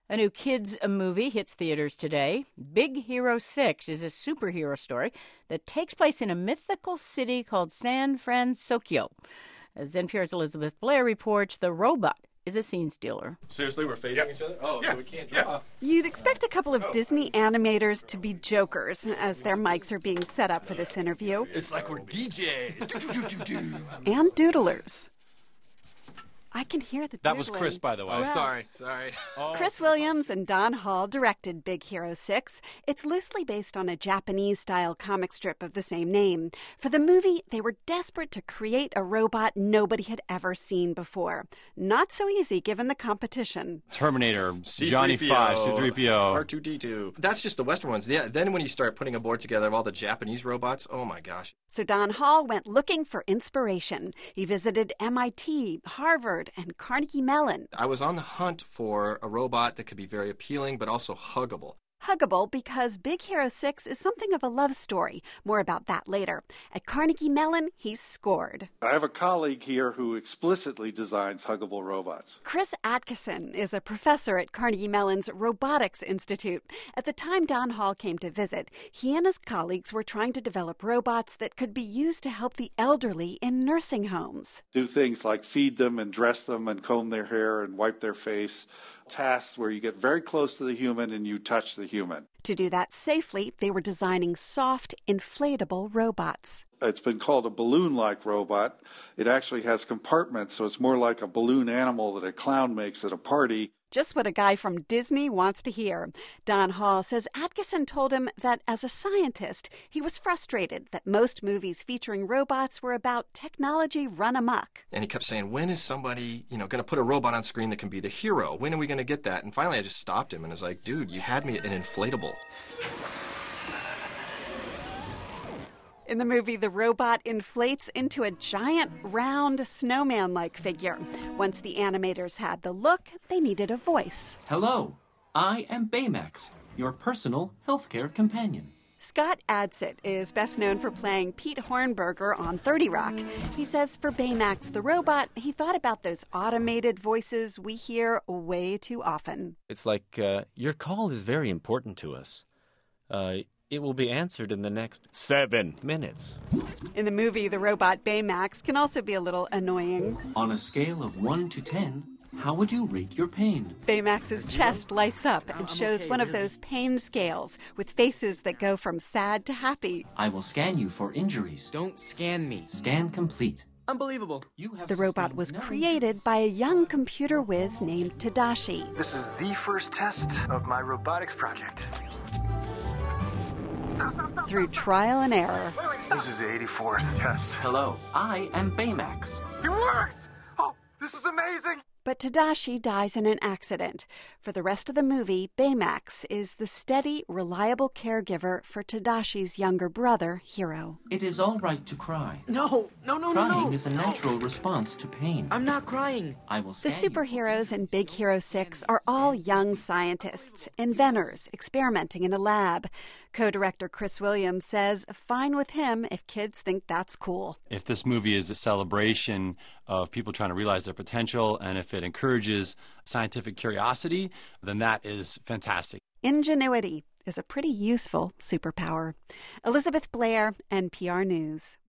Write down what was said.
A new kids movie hits theaters today. Big Hero 6 is a superhero story that takes place in a mythical city called San Francisco. As NPR's Elizabeth Blair reports, the robot is a scene stealer. Seriously, we're facing each other? Oh, so we can't draw. You'd expect a couple of Disney animators to be jokers as their mics are being set up for this interview. It's like we're DJs. And doodlers. I can hear the doodling. That was Chris, by the way. Oh, sorry. Chris Williams and Don Hall directed Big Hero 6. It's loosely based on a Japanese-style comic strip of the same name. For the movie, they were desperate to create a robot nobody had ever seen before. Not so easy given the competition. Terminator, C-3PO, Johnny 5, C-3PO. R2-D2. That's just the Western ones. Yeah, then when you start putting a board together of all the Japanese robots, oh my gosh. So Don Hall went looking for inspiration. He visited MIT, Harvard, and Carnegie Mellon. I was on the hunt for a robot that could be very appealing but also huggable. Huggable because Big Hero 6 is something of a love story. More about that later. At Carnegie Mellon, he's scored. I have a colleague here who explicitly designs huggable robots. Chris Atkeson is a professor at Carnegie Mellon's Robotics Institute. At the time Don Hall came to visit, he and his colleagues were trying to develop robots that could be used to help the elderly in nursing homes. Do things like feed them and dress them and comb their hair and wipe their face. Tasks where you get very close to the human and you touch the human. To do that safely, they were designing soft, inflatable robots. It's been called a balloon-like robot. It actually has compartments, so it's more like a balloon animal that a clown makes at a party. Just what a guy from Disney wants to hear. Don Hall says Atkeson told him that as a scientist, he was frustrated that most movies featuring robots were about technology run amok. And he kept saying, when is somebody, going to put a robot on screen that can be the hero? When are we going to get that? And finally I just stopped him and was like, dude, you had me at an inflatable. In the movie, the robot inflates into a giant, round, snowman-like figure. Once the animators had the look, they needed a voice. Hello, I am Baymax, your personal healthcare companion. Scott Adsit is best known for playing Pete Hornberger on 30 Rock. He says for Baymax the robot, he thought about those automated voices we hear way too often. It's like, your call is very important to us. It will be answered in the next 7 minutes. In the movie, the robot Baymax can also be a little annoying. On a scale of 1 to 10, how would you rate your pain? Baymax's chest lights up and shows one of those pain scales with faces that go from sad to happy. I will scan you for injuries. Don't scan me. Scan complete. Unbelievable. The robot was created by a young computer whiz named Tadashi. This is the first test of my robotics project. Through trial and error. This is the 84th test. Hello, I am Baymax. It works! Oh, this is amazing! But Tadashi dies in an accident. For the rest of the movie, Baymax is the steady, reliable caregiver for Tadashi's younger brother, Hiro. It is all right to cry. No. Crying is a natural response to pain. I'm not crying. I will The scan you. superheroes in Big Hero 6 are all young scientists, inventors, experimenting in a lab. Co-director Chris Williams says fine with him if kids think that's cool. If this movie is a celebration of people trying to realize their potential, and if it encourages scientific curiosity, then that is fantastic. Ingenuity is a pretty useful superpower. Elizabeth Blair, NPR News.